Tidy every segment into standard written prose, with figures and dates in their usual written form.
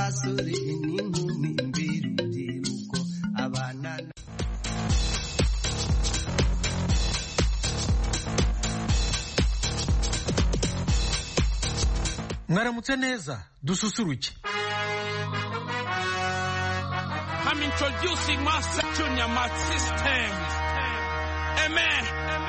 abasore n'inkumi mbirubyiruko abana. Mwaramutse neza dususuruke. I'm introducing Master Junior Math System. Amen.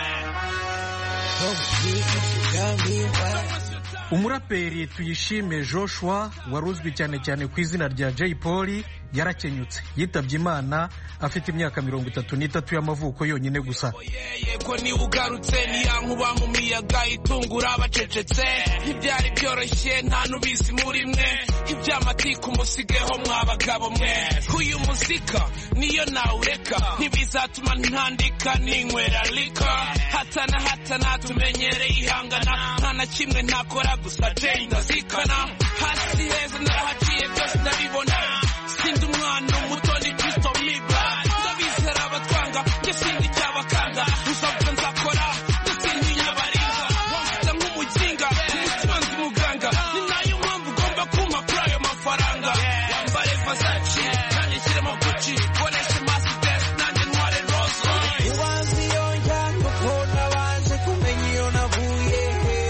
Umuraperi Tuyishime Joshua waruzwi cyane cyane ku izina rya Jay Polly yarakenyutse yitabye Imana afite imyaka 33 y'amavuko yonyine gusa. Yego ni ugarutse ni yankuba mu miyaga itungura abacecetse ibyari byoroshye nta nubizi muri mwe iby'amatiku musigeho mwabagabo mwe uyu muzika niyo nawureka ntibizatuma ntandika ninywera lika hatana tumenyereye ihangana nta na kimwe ntakora gusa Jay ndazikana hasi heza narahaciye byose ndabibona sindi umwana muto ni Kristo mibra ndabizera abatwanga njye sindi cyabakanga uzavuga nzakora ndasindi nyabaringa wamfata nk'umuginga umutima nzi muganga ni nayo mpamvu ugomba kumpa kuri ayo mafaranga wambare Versace nanjye nshyiremo Gucci koreshe Mercedes nanjye ntware Rolls Royce ubanza iyo njya kuko nabanje kumenya iyo navuye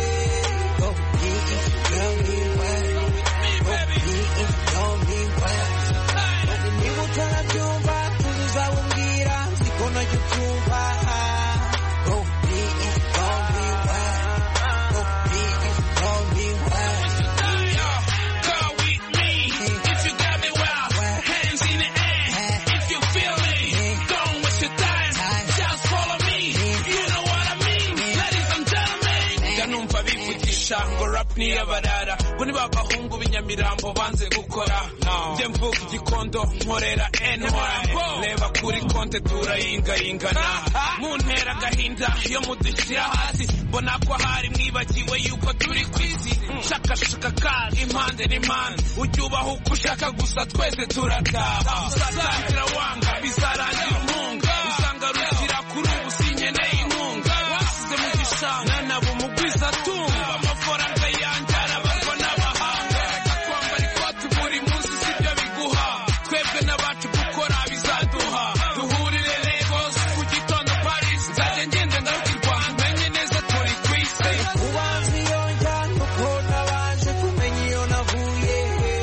ngo rap ni yabarara ngo ni babahungu b'inyamirambo banze gukora njye mvuga igikondo nkorera NY reba kuri konte turayingayingana muntera agahinda yo mudushyira hasi mbona ko hari mwibagiwe yuko turi kwisi shakashaka kazi impande n'impande ujya ubaho uko ushaka gusa twese turataha uzatangira wanga bizarangira umpunga usanga rushyira kuri ubu sinkeneye inkunga wasize mu gishanga nabo umugwiza atunga amafaranga yanjye arabazwa n'abahanga kwambara ikoti buri munsi sibyo biguha twebwe n'abacu gukora bizaduha duhurire Lagos ku gitondo Paris nzajya ngenda ngaruka i Rwanda menye neza turi ku isi ubanza iyo njya kuko nabanje kumenya iyo navuye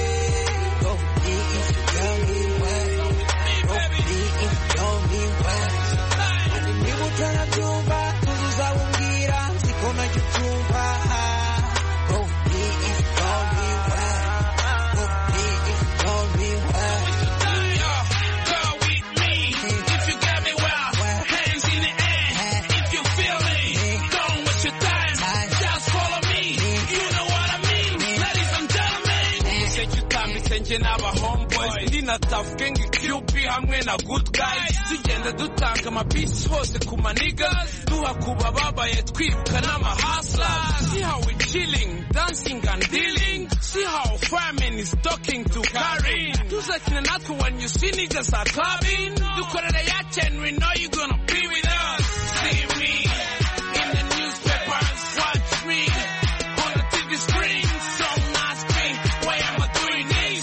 niba utanabyumva tuzawumbwira nziko najya utumva njye n'aba homeboys ndi na Tough Gang QP hamwe na Good Guys tugenda dutanga amabisi hose ku manigas duha kuba babaye twiruka n'amahaslas see how we chilling dancing and dealing see how fireman is talking to Karin tuzakina natwe when you see niggas are clubbing dukorera yacu and we know you gonna be with us see me in the newspapers watch me on the TV screen some ask me why am I doing this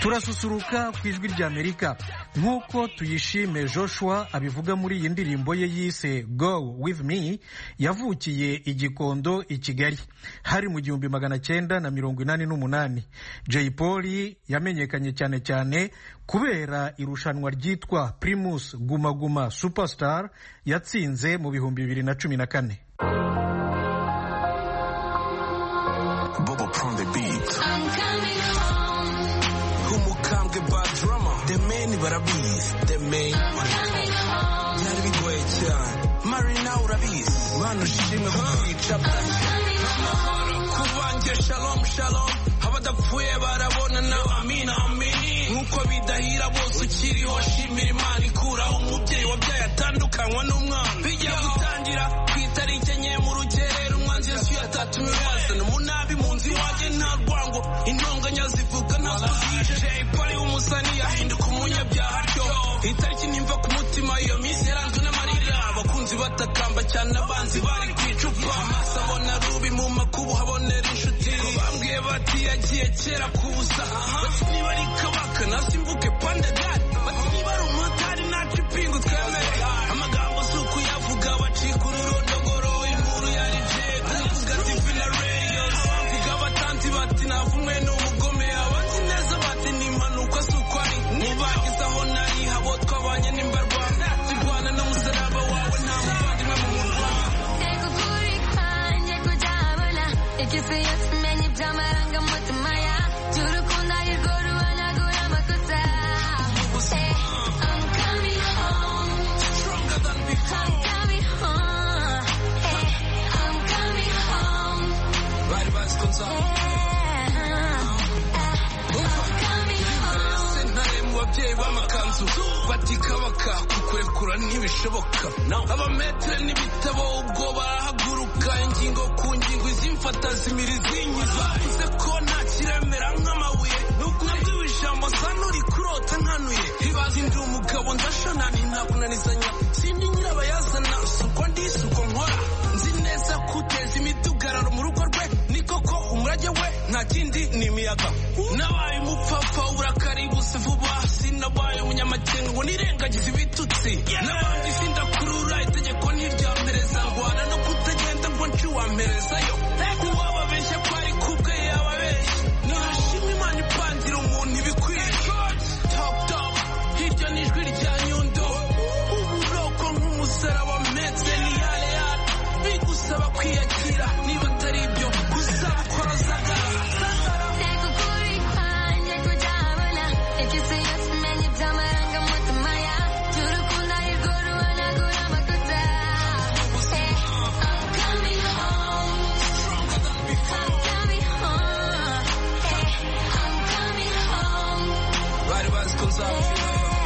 turasusuruka ku ijwi ry'Amerika nk'uko Tuyishime Joshua abivuga muri iyi ndirimbo ye yise Go With Me. Yavukiye i Gikondo i Kigali hari mu 1988. Jay Polly yamenyekanye cyane cyane kubera irushanwa ryitwa Primus Guma Guma Superstar yatsinze mu 2014. Bobo from the beat. I'm coming home. Umukambwe bad drama. The main barabizi. The main. I'm coming home. Byari bigoye cyane. Marina urabizi. Manu shimwe kwica kubanjye shalom shalom. Abadapfuye barabonana amina amini. Nkuko bidahira bose ukiriho shimira Imana ikuraho umubyeyi wabyaye atandukanywa n'umwana. Bijya gutangira ku itariki enye mu rugerero umwanzi Yesu yatatumiwe wazana umunabi mu nzi wanjye nta rwango intonganya zivuga ntabwo zije. Jay Polly umusani yahinduka umunyabyaha atyo itariki nimva ku mutima iyo minsi yaranzwe n'amarira abakunzi batakamba cyane abanzi bari ku icupa amaso abona rubi mu makubu habonera inshuti bambwiye bati yagiye kera ku busa bati niba ari kabaka nasimbuke pandagari bati niba ari umutari nacu ipingu twemere amagambo si ukuyavuga bacika ururondogoro inkuru yari jega kuvuga ati vina reyos mvuga abatanzi bati navumwe n'umugome abati neza bati n'impanuka si uko ari nibagize aho nari habo twabanye n'imbarwa zirwana n'umusaraba wawe nta muvandimwe mu murwa Ekukuri kwanjye kujabona ikisi yose menye iby'amarangamutima ya cy'urukundo arirwo ruhanagura amakosa. I'm coming home. stronger than before. I'm coming home. I'm coming home. Bari bazi ko nzaba sentare mu babyeyi b'amakanzu bati kabaka kukurekura ntibishoboka abametere n'ibitabo ubwo barahaguruka ingingo ku ngingo izimfata zimira izinyiza uze ko nta kiremera nk'amabuye nabyo ijambo zano uri kurota nkanuye ibaze ndi umugabo ndashona ntakunanizanya sindi nyirabayazana si uko ndi si uko nkora nzi neza kuteza imidugararo mu rugo rwe ni koko umurage we nta kindi ni imiyaga nabaye umupfapfa uburakari buse vuba sinabaye umunyamakenga ngo nirengagize ibitutsi n'abandi sindakurura itegeko ntiryampereza ngwana no kutagenda ngo nci wamperezayo uwababeshya ko ari kubwe yababeshya nihashimwe Imana ipangira umuntu ibikwiye top top hirya n'ijwi rya Nyundo uburoko nk'umusaraba metse ni yale yale bigusaba kwiyakira niba atari ibyo gusaba korozaga Ekukuri kwanjye kujabona ikisi yose menye iby'amarangamutima ya cy'urukundo arirwo ruhanagura amakosa. I'm coming home. I'm coming home. I'm coming home. bari bazi ko nzapfira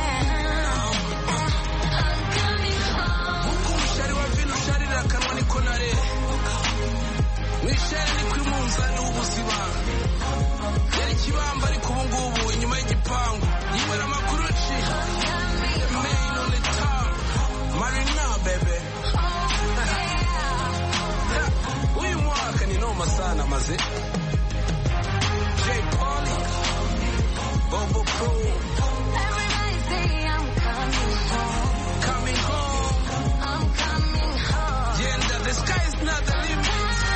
I'm coming home. uko umushari wa vino usharira akanwa niko narera mwishari ni kuri munzani w'ubuzima yari ikibamba ariko ubu ngubu inyuma y'igipangu yibera amakuru ci main on the top Marina bebe uyu mwaka ni noma sana maze Jay Polly Bobo Pro Everybody say I'm coming home. coming home I'm coming home. yeah the sky is not the limit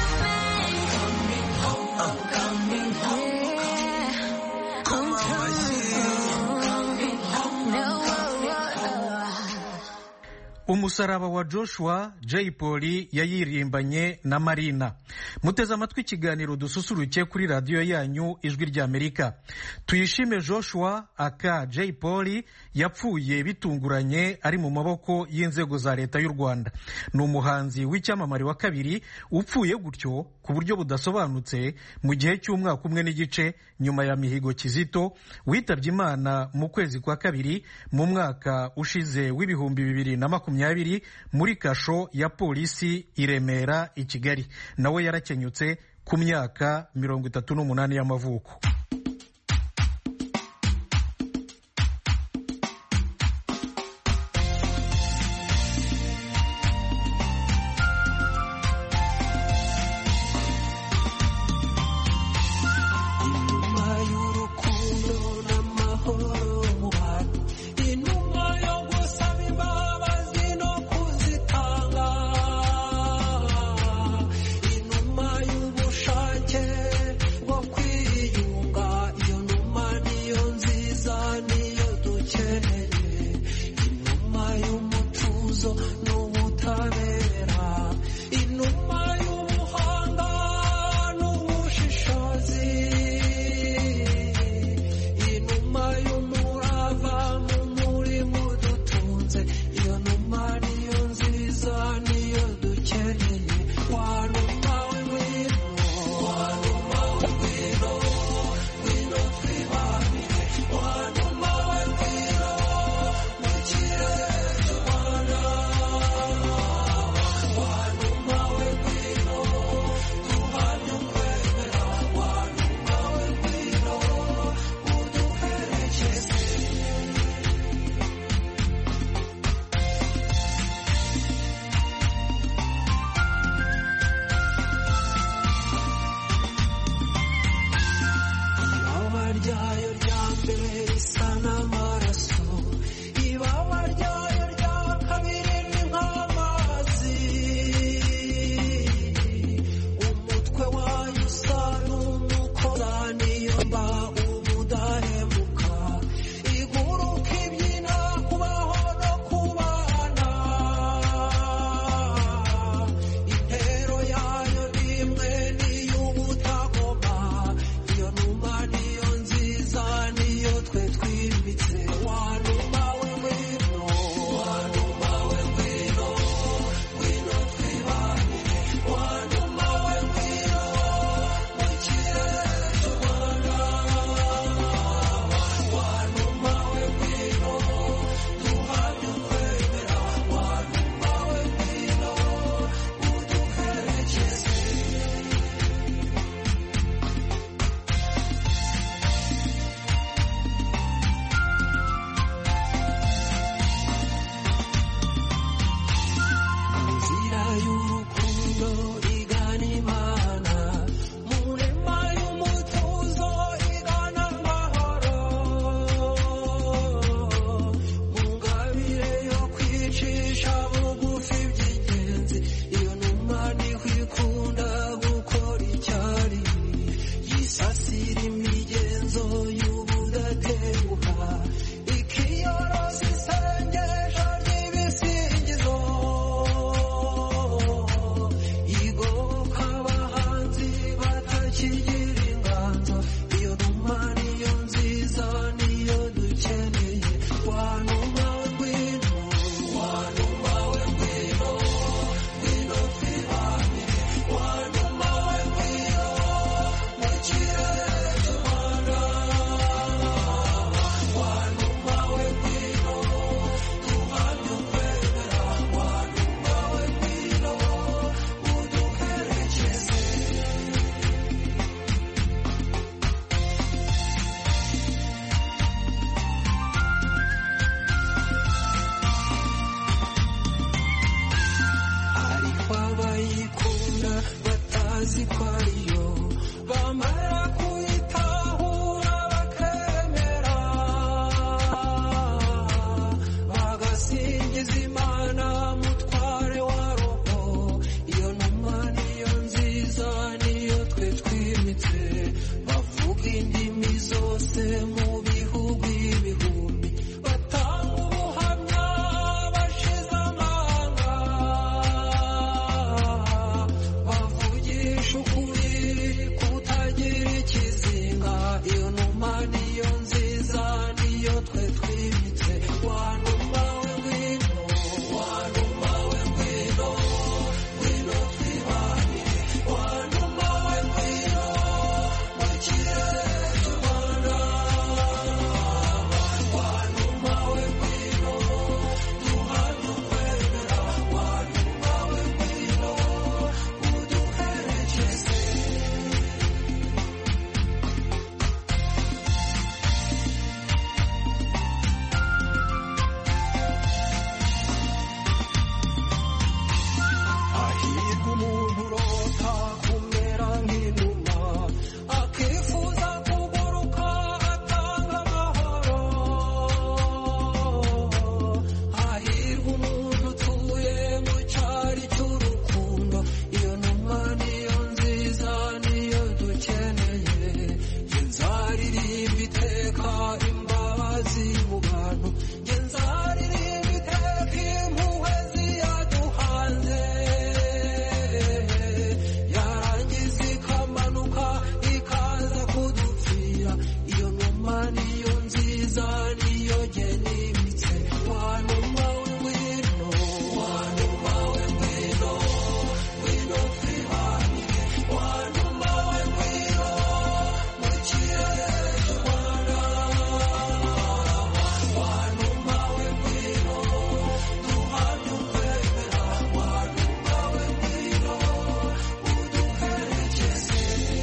Come on, Umusaraba wa Joshua, Jay Polly yayirimbanye na Marina. Muteze amatwi ikiganiro dususuruke kuri radiyo yanyu ijwi ry'Amerika. Tuyishime Joshua aka Jay Polly yapfuye bitunguranye ari mu maboko y'inzego za leta y'u Rwanda. Ni umuhanzi w'icyamamare wa kabiri upfuye gutyo ku buryo budasobanutse mu gihe cy'umwaka umwe n'igice nyuma ya Mihigo Kizito witabye Imana mu kwezi kwa kabiri mu mwaka ushize w'ibihumbi 2020 muri kasho ya polisi i Remera i Kigali. Nawe yarakenyutse ku myaka 38 y'amavuko. Inyuma y'urukundo n'amahoro bazi ko ariyo bamara kuyitahura bakemera bagasingiza Imana mutware wa roho iyo numa niyo nziza niyo twe twimitse bavuga indimi zose mu bihugu ibihumbi batanga ubuhamya bashize amanga bavugisha ukuri kutagira ikizinga iyo numa niyo nziza niyo twe twimitse wa numa we ngwino wa numa we ngwino ngwino twibanire wa numa we ngwino mu kirere cy'u Rwanda wa numa we ngwino duhamye ukwemera wa numa we ngwino uduherekeze hahirwa umuntu urota kumera nk'inuma akifuza kuguruka atanga amahoro hahirwa umuntu utuye mu cyari cy'urukundo iyo numa niyo nziza niyo dukeneye njye nzaririmba iteka imbabazi mu bantu njye nzaririmba iteka impuhwe ziyaduhanze yarangiza ikamanuka ikaza kudupfira iyo numa niyo nziza niyo jye nimitse wa numa we ngwino wa numa we ngwino ngwino twibanire wa numa we ngwino mu kirere cy'u Rwanda wa numa we ngwino duhamye ukwemera wa numa we ngwino uduherekeze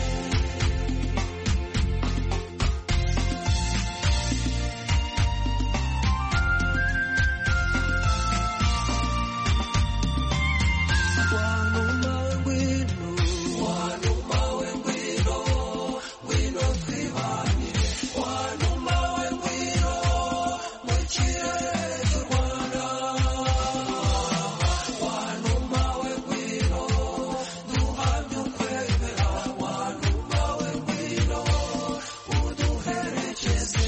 wa numa we ngwino wa numa we ngwino ngwino twibanire wa numa we ngwino mu kirere cy'u Rwanda wa numa we ngwino duhamye ukwemera wa numa we ngwino uduherekeze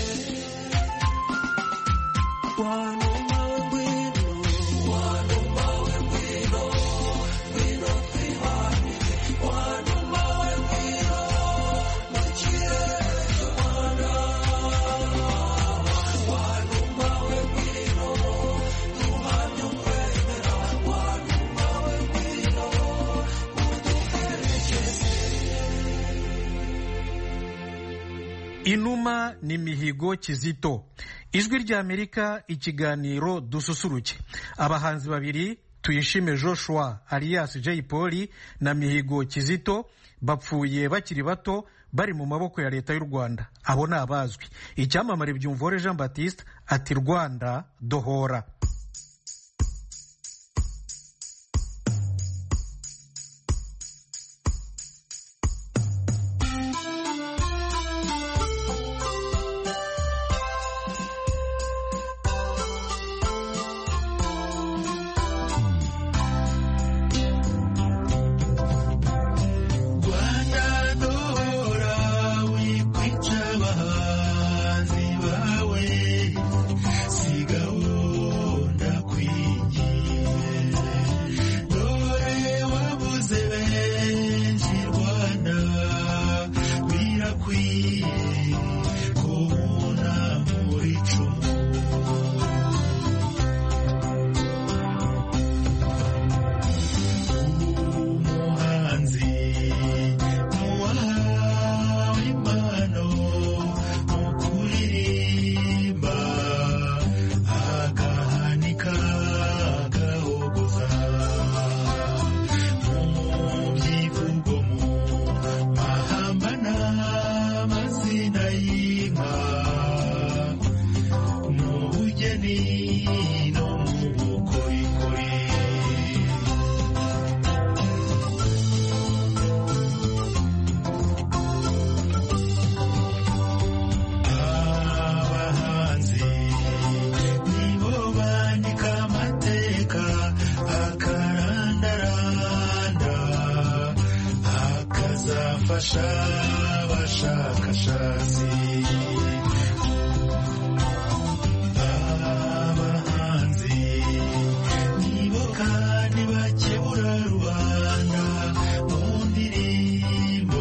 wa numa we ngwino wa numa we ngwino ngwino twibanire wa numa we ngwino mu kirere cy'u Rwanda wa numa we ngwino duhamye ukwemera wa numa we ngwino uduherekeze Inuma ni Mihigo Kizito. Ijwi ry'Amerika, ikiganiro dususuruke. Abahanzi babiri Tuyishime Joshua alias Jay Polly na Mihigo Kizito bapfuye bakiri bato bari mu maboko ya leta y'u Rwanda. Abo ni abazwi. Icyamamare Byumvore Jean Baptiste ati Rwanda dohora. Rwanda dohora wikwica abahanzi bawe sigaho fasha abashakashatsi abahanzi nibo kandi bakebura rubanda mu ndirimbo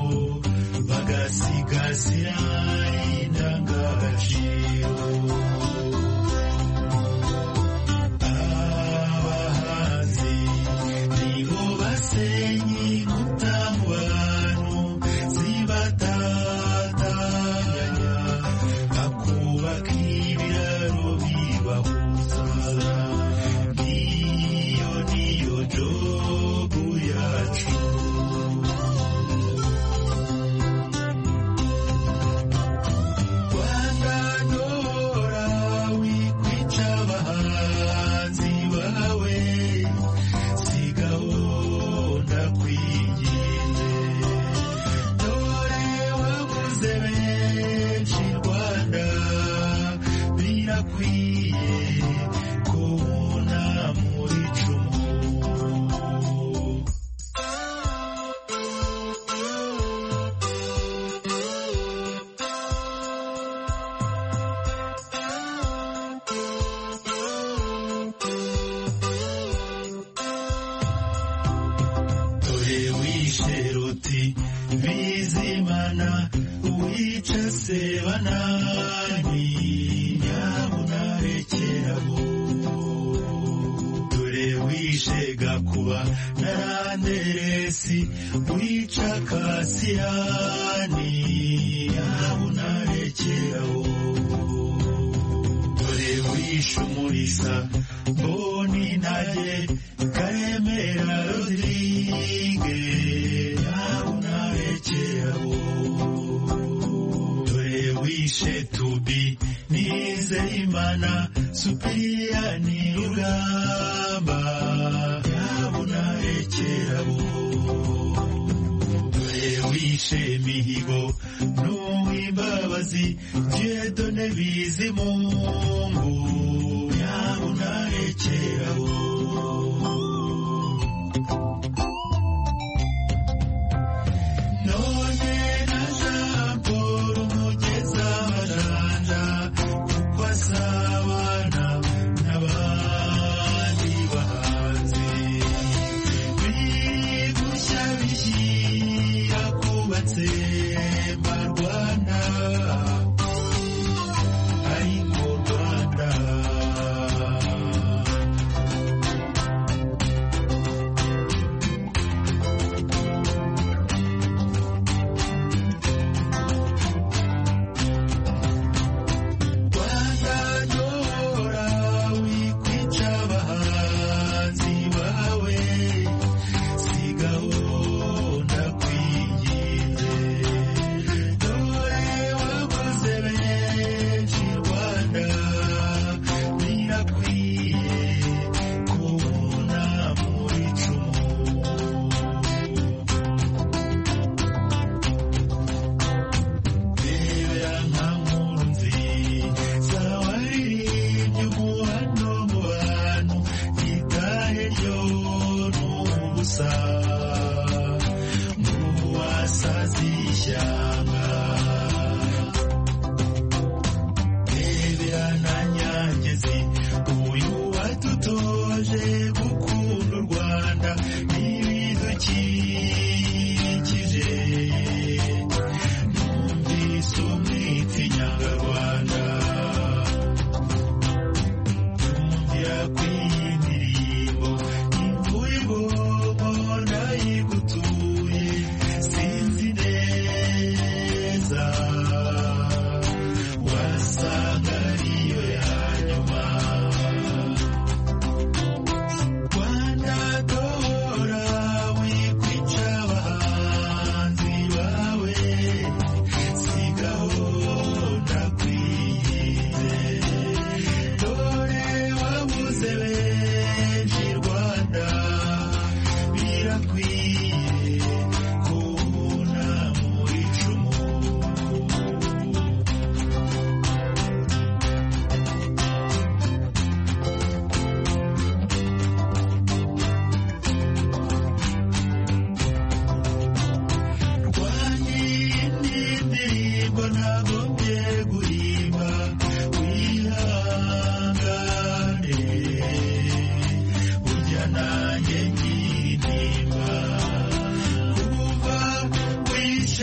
bagasigasira indangagaciro abahanzi nibo basenyi inkuta mu bantu zibatatanya bakubaka ibiraro bibahuza iyo niyo jobu yacu Rwanda dora wikwica abahanzi bawe sigaho ndakwinginze dore wabuze benshi Rwanda birakwiye kubona muri cumu dore wishe ruti bizimana wica sebanani nyamunarekeraho dore wishe gakuba na randeresi wica kasiyani nyamunarekeraho dore wishe umurisa mboni ntage karemera rodirige nyamunarekeraho dore wishe tubi nizeyimana supiriyani rugamba nyamunarekeraho dore wishe mihigo n'uwimbabazi jedone bizimungu nyamunarekeraho none na Jean Paul umugeza amajanja kuko azabana n'abandi bahanzi bigushya bishyira kubatse mba Rwanda ariko Rwanda Rwanda dora wikwica abahanzi bawe sigaho ndakwinginze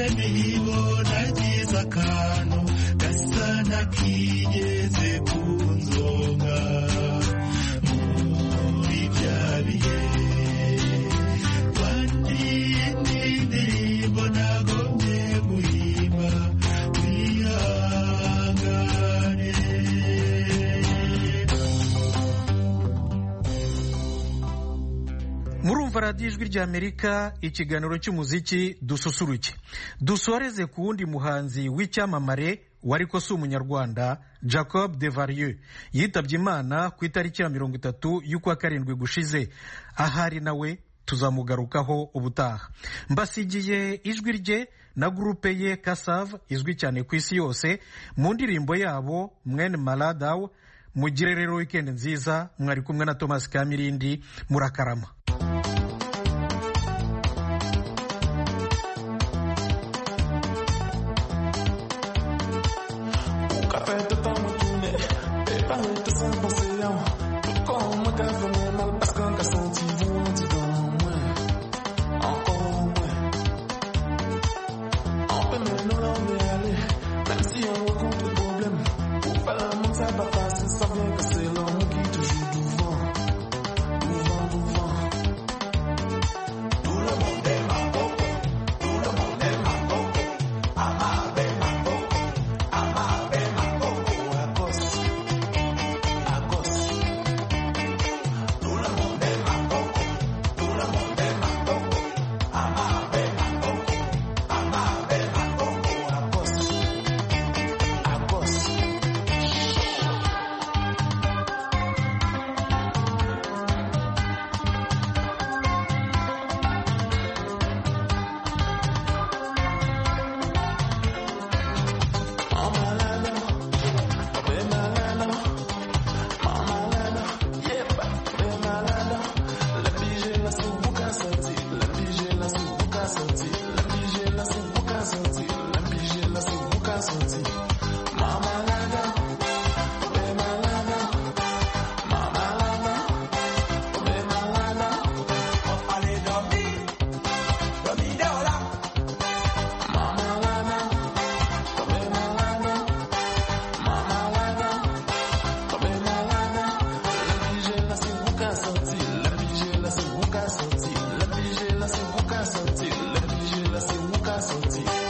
mihigo nagize akantu gasa n'akigeze kunzonga muri bya bihe indirimbo nagombye guhimba wihangane. murumva radiyo ijwi ry'Amerika, ikiganiro cy'umuziki dususuruke. Dusoreze ku wundi muhanzi w'icyamamare wariko si umunyarwanda, Jacob Devarieux yitabye Imana ku itariki ya 30 y'ukwa karindwi gushize. Ahari nawe tuzamugarukaho ubutaha. Mbasigiye ijwi rye na grupe ye Kassav izwi cyane ku isi yose mu ndirimbo yabo Mwene Maladaw. Mugire rero weekend nziza, mwari kumwe na Thomas Kamirindi, murakarama. La